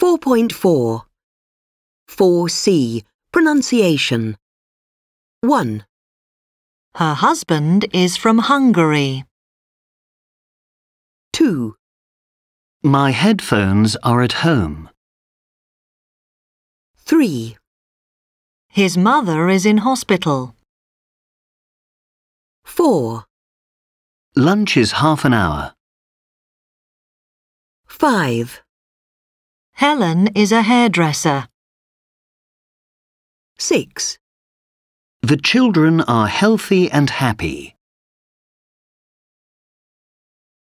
4.4 4C Pronunciation 1. Her husband is from Hungary. 2. My headphones are at home. 3. His mother is in hospital. 4. Lunch is half an hour. 5. Helen is a hairdresser. 6. The children are healthy and happy.